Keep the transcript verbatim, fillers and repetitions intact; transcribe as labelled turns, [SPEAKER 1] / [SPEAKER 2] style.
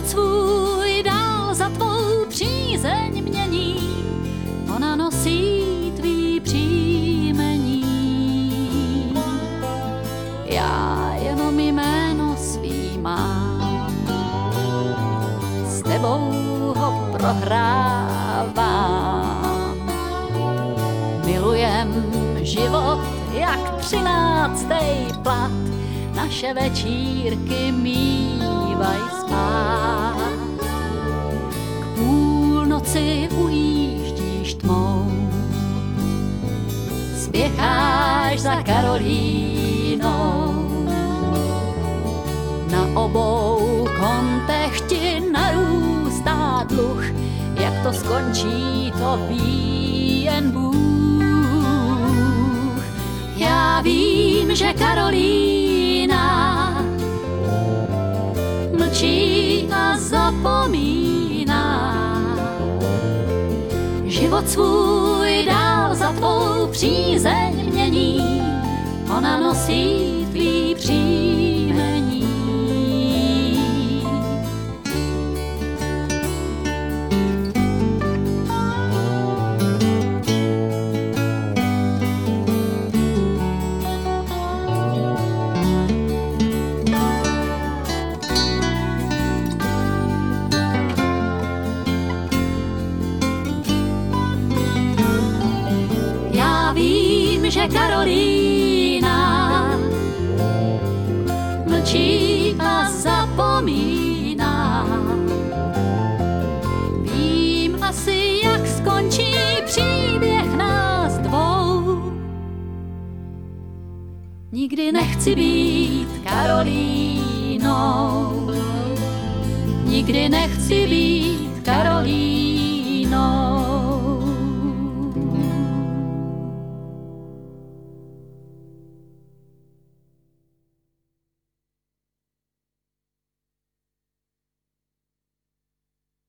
[SPEAKER 1] svůj dál za tvou přízeň mění, ona nosí tvý příjmení. Já jenom jméno svý mám, s tebou ho prohrávám. Milujem život jak třináctej plat, naše večírky mývaj spát. K půlnoci ujíždíš tmou, spěcháš za Karolínou. Na obou kontech ti narůstá dluh, jak to skončí, to ví jen Bůh. Já vím, že Karolína mlčí a zapomíná, život svůj dál za tvou přízeň mění, ona nosí tvý příjmení. Že Karolína mlčí a zapomíná. Vím asi, jak skončí příběh nás dvou. Nikdy nechci být Karolínou, nikdy nechci být Karolínou.